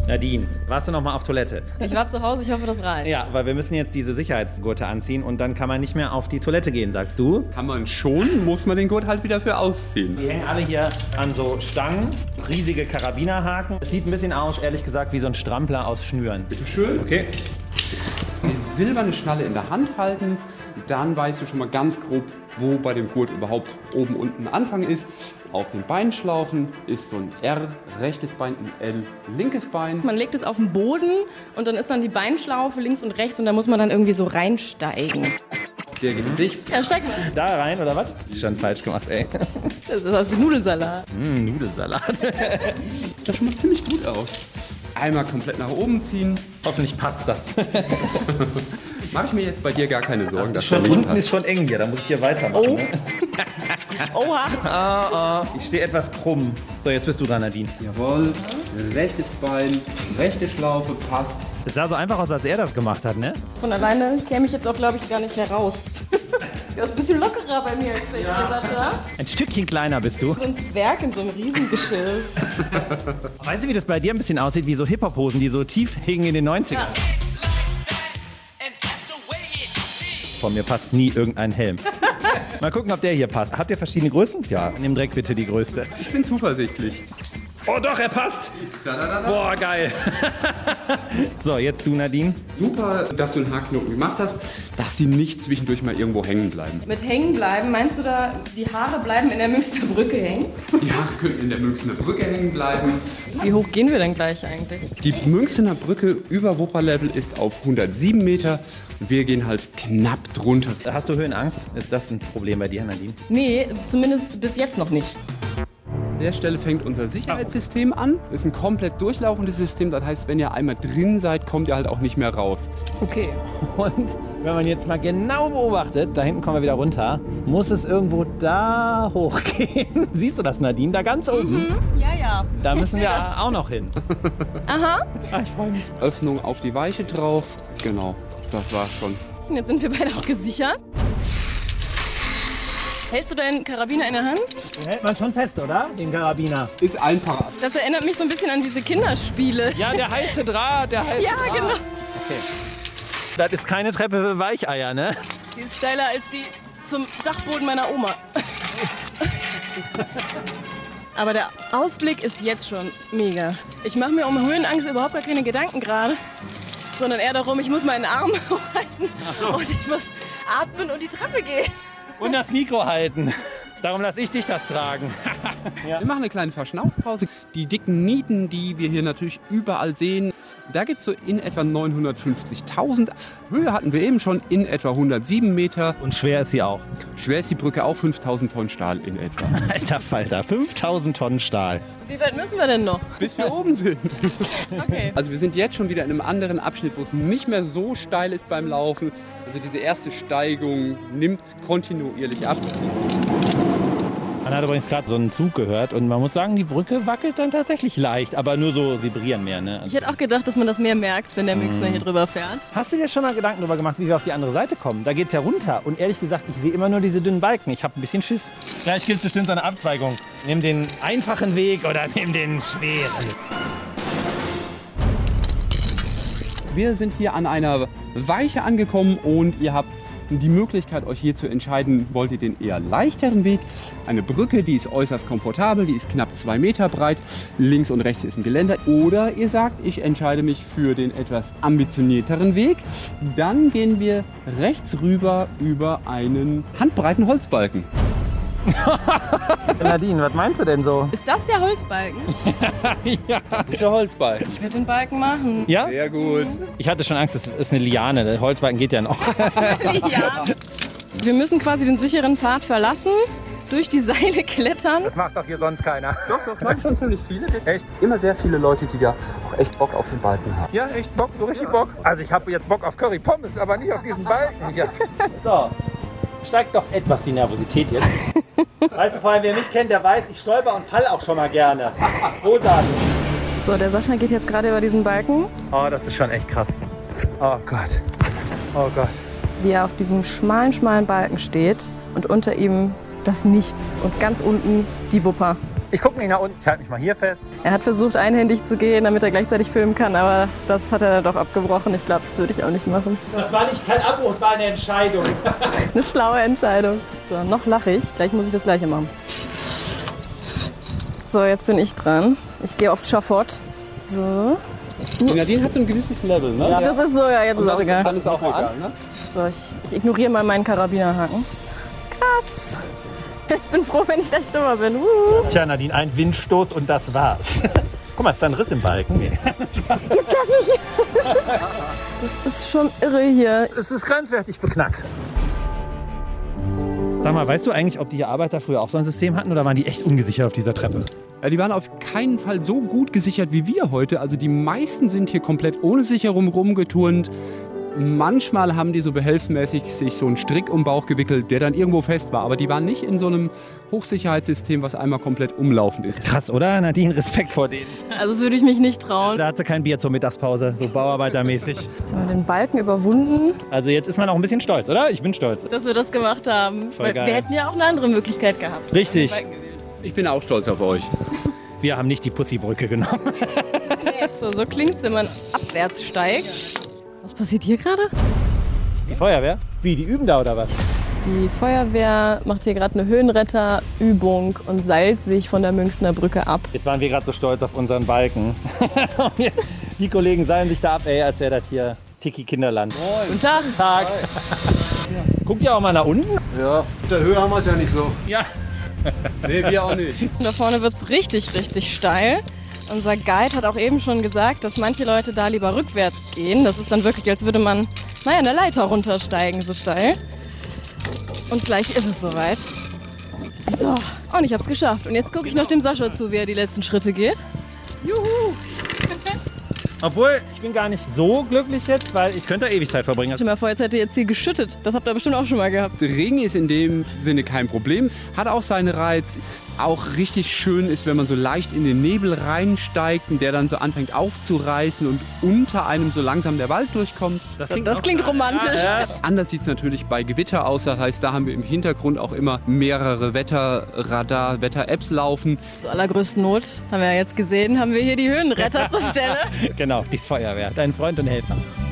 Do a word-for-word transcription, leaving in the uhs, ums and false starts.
Nadine, warst du noch mal auf Toilette? Ich war zu Hause, ich hoffe, das reicht. Ja, weil wir müssen jetzt diese Sicherheitsgurte anziehen und dann kann man nicht mehr auf die Toilette gehen, sagst du? Kann man schon, muss man den Gurt halt wieder für ausziehen. Die hängen alle hier an so Stangen, riesige Karabinerhaken. Es sieht ein bisschen aus, ehrlich gesagt, wie so ein Strampler aus Schnüren. Bitteschön. Okay. Die silberne Schnalle in der Hand halten, dann weißt du schon mal ganz grob, wo bei dem Gurt überhaupt oben unten Anfang ist. Auf den Beinschlauchen ist so ein R, rechtes Bein, ein L, linkes Bein. Man legt es auf den Boden und dann ist dann die Beinschlaufe links und rechts und da muss man dann irgendwie so reinsteigen. Der Gewicht. Ja, steig mal. Da rein, oder was? Ist schon falsch gemacht, ey. Das ist aus dem Nudelsalat. Mm, Nudelsalat. Sieht schon mal ziemlich gut aus. Einmal komplett nach oben ziehen. Hoffentlich passt das. Mache ich mir jetzt bei dir gar keine Sorgen, dass schon, das nicht unten passt. ist schon eng hier, da muss ich hier weitermachen. Oh. Ne? Oha. Ah, ah. Ich stehe etwas krumm. So, jetzt bist du dran, Nadine. Jawohl, rechtes Bein, rechte Schlaufe passt. Es sah so einfach aus, als er das gemacht hat, ne? Von alleine käme ich jetzt auch, glaube ich, gar nicht mehr raus. Das ist ein bisschen lockerer bei mir als bei dir, Sascha. Ein Stückchen kleiner bist du. So ein Zwerg in so einem Riesengeschirr. Weißt du, wie das bei dir ein bisschen aussieht? Wie so Hip-Hop-Hosen, die so tief hingen in den neunzigern. Ja. Von mir passt nie irgendein Helm. Mal gucken, ob der hier passt. Habt ihr verschiedene Größen? Ja. Nimm direkt bitte die größte. Ich bin zuversichtlich. Oh doch, er passt. Da, da, da, da. Boah, geil. So, jetzt du, Nadine. Super, dass du einen Haarknoten gemacht hast, dass sie nicht zwischendurch mal irgendwo hängen bleiben. Mit hängen bleiben, meinst du da, die Haare bleiben in der Münchner Brücke hängen? Die Haare können in der Münchner Brücke hängen bleiben. Wie hoch gehen wir denn gleich eigentlich? Die Münchner Brücke über Wupperlevel ist auf hundertsieben Meter und wir gehen halt knapp drunter. Hast du Höhenangst? Ist das ein Problem bei dir, Nadine? Nee, zumindest bis jetzt noch nicht. An der Stelle fängt unser Sicherheitssystem an. Das ist ein komplett durchlaufendes System. Das heißt, wenn ihr einmal drin seid, kommt ihr halt auch nicht mehr raus. Okay. Und wenn man jetzt mal genau beobachtet, da hinten kommen wir wieder runter, muss es irgendwo da hochgehen. Siehst du das, Nadine? Da ganz oben. Mhm. Ja, ja. Da müssen wir das. auch noch hin. Aha. Ah, ich freue mich. Öffnung auf die Weiche drauf. Genau, das war's schon. Und jetzt sind wir beide auch gesichert. Hältst du deinen Karabiner in der Hand? Den hält man schon fest, oder? Den Karabiner. Ist einfacher. Das erinnert mich so ein bisschen an diese Kinderspiele. Ja, der heiße Draht, der heiße Ja, Draht. genau. Okay. Das ist keine Treppe für Weicheier, ne? Die ist steiler als die zum Dachboden meiner Oma. Aber der Ausblick ist jetzt schon mega. Ich mache mir um Höhenangst überhaupt gar keine Gedanken gerade, sondern eher darum, ich muss meinen Arm hochhalten so. und ich muss atmen und die Treppe gehen. Und das Mikro halten. Darum lasse ich dich das tragen. Ja. Wir machen eine kleine Verschnaufpause. Die dicken Nieten, die wir hier natürlich überall sehen, da gibt es so in etwa neunhundertfünfzigtausend. Höhe hatten wir eben schon, in etwa hundertsieben Meter. Und schwer ist sie auch. Schwer ist die Brücke auch fünftausend Tonnen Stahl in etwa. Alter Falter, fünftausend Tonnen Stahl. Wie weit müssen wir denn noch? Bis wir oben sind. Okay. Also wir sind jetzt schon wieder in einem anderen Abschnitt, wo es nicht mehr so steil ist beim Laufen. Also diese erste Steigung nimmt kontinuierlich ab. Man hat übrigens gerade so einen Zug gehört und man muss sagen, die Brücke wackelt dann tatsächlich leicht, aber nur so vibrieren mehr. Ne? Ich hätte auch gedacht, dass man das mehr merkt, wenn der Münchner hier drüber fährt. Hast du dir schon mal Gedanken darüber gemacht, wie wir auf die andere Seite kommen? Da geht's ja runter und ehrlich gesagt, ich sehe immer nur diese dünnen Balken. Ich habe ein bisschen Schiss. Gleich gibt es bestimmt so eine Abzweigung. Nimm den einfachen Weg oder nimm den schweren. Wir sind hier an einer Weiche angekommen und ihr habt die Möglichkeit, euch hier zu entscheiden, wollt ihr den eher leichteren Weg, eine Brücke, die ist äußerst komfortabel, die ist knapp zwei Meter breit, links und rechts ist ein Geländer, oder ihr sagt, ich entscheide mich für den etwas ambitionierteren Weg, dann gehen wir rechts rüber über einen handbreiten Holzbalken. Nadine, was meinst du denn so? Ist das der Holzbalken? Ja. Das ist der Holzbalken. Ich würde den Balken machen. Ja? Sehr gut. Ich hatte schon Angst, das ist eine Liane. Der Holzbalken geht ja noch. Ja. Wir müssen quasi den sicheren Pfad verlassen, durch die Seile klettern. Das macht doch hier sonst keiner. Doch, das machen schon ziemlich viele. Echt? Immer sehr viele Leute, die da auch echt Bock auf den Balken haben. Ja, echt Bock, so richtig Bock. Also ich habe jetzt Bock auf Curry Pommes, aber nicht auf diesen Balken hier. So, steigt doch etwas die Nervosität jetzt. Weißt du, vor allem, wer mich kennt, der weiß, ich stolper und fall auch schon mal gerne. Großartig. So, der Sascha geht jetzt gerade über diesen Balken. Oh, das ist schon echt krass. Oh Gott. Oh Gott. Wie er auf diesem schmalen, schmalen Balken steht und unter ihm das Nichts und ganz unten die Wupper. Ich gucke nicht nach unten, ich halte mich mal hier fest. Er hat versucht, einhändig zu gehen, damit er gleichzeitig filmen kann, aber das hat er dann doch abgebrochen. Ich glaube, das würde ich auch nicht machen. Das war nicht kein Abbruch, es war eine Entscheidung. Eine schlaue Entscheidung. So, noch lache ich. Gleich muss ich das Gleiche machen. So, jetzt bin ich dran. Ich gehe aufs Schafott. So. Die Nadine hat so ein gewisses Level, ne? Ja. Das ist so, ja, jetzt ist auch egal. Dann ist auch egal, ne? So, ich, ich ignoriere mal meinen Karabinerhaken. Krass. Ich bin froh, wenn ich gleich drüber bin. Uh. Tja, Nadine, ein Windstoß und das war's. Guck mal, ist da ein Riss im Balken? Nee. Jetzt lass mich. Das ist schon irre hier. Es ist grenzwertig beknackt. Sag mal, weißt du eigentlich, ob die Arbeiter früher auch so ein System hatten oder waren die echt ungesichert auf dieser Treppe? Ja, die waren auf keinen Fall so gut gesichert wie wir heute. Also die meisten sind hier komplett ohne Sicherung rumgeturnt. Manchmal haben die so behelfsmäßig sich so einen Strick um den Bauch gewickelt, der dann irgendwo fest war. Aber die waren nicht in so einem Hochsicherheitssystem, was einmal komplett umlaufend ist. Krass, oder? Nadine, Respekt vor denen. Also das würde ich mich nicht trauen. Da hat sie kein Bier zur Mittagspause, so bauarbeitermäßig. Jetzt haben wir den Balken überwunden, Also jetzt ist man auch ein bisschen stolz, oder? Ich bin stolz. dass wir das gemacht haben. Voll Weil geil. wir hätten ja auch eine andere Möglichkeit gehabt. Richtig. Den Balken gewählt. Ich bin auch stolz auf euch. Wir haben nicht die Pussybrücke genommen. So, so klingt es, wenn man abwärts steigt. Was passiert hier gerade? Die Feuerwehr? Wie, die üben da oder was? Die Feuerwehr macht hier gerade eine Höhenretterübung und seilt sich von der Münchner Brücke ab. Jetzt waren wir gerade so stolz auf unseren Balken. Die Kollegen seilen sich da ab, ey, als wäre das hier Tiki Kinderland. Guten Tag. Tag. Guckt ihr auch mal nach unten? Ja, mit der Höhe haben wir es ja nicht so. Ja. Nee, wir auch nicht. Da vorne wird es richtig, richtig steil. Unser Guide hat auch eben schon gesagt, dass manche Leute da lieber rückwärts gehen. Das ist dann wirklich, als würde man, naja, eine Leiter runtersteigen, so steil. Und gleich ist es soweit. So, und ich habe es geschafft. Und jetzt gucke ich noch dem Sascha zu, wie er die letzten Schritte geht. Juhu. Obwohl, ich bin gar nicht so glücklich jetzt, weil ich könnte da ewig Zeit verbringen. Stell dir mal vor, jetzt hätte jetzt hier geschüttet. Das habt ihr bestimmt auch schon mal gehabt. Regen ist in dem Sinne kein Problem, hat auch seinen Reiz. Auch richtig schön ist, wenn man so leicht in den Nebel reinsteigt und der dann so anfängt aufzureißen und unter einem so langsam der Wald durchkommt. Das auch- klingt romantisch. Ja, ja. Anders sieht es natürlich bei Gewitter aus. Das heißt, da haben wir im Hintergrund auch immer mehrere Wetterradar, Wetter-Apps laufen. Zur allergrößten Not, haben wir ja jetzt gesehen, haben wir hier die Höhenretter zur Stelle. Genau, die Feuerwehr, dein Freund und Helfer.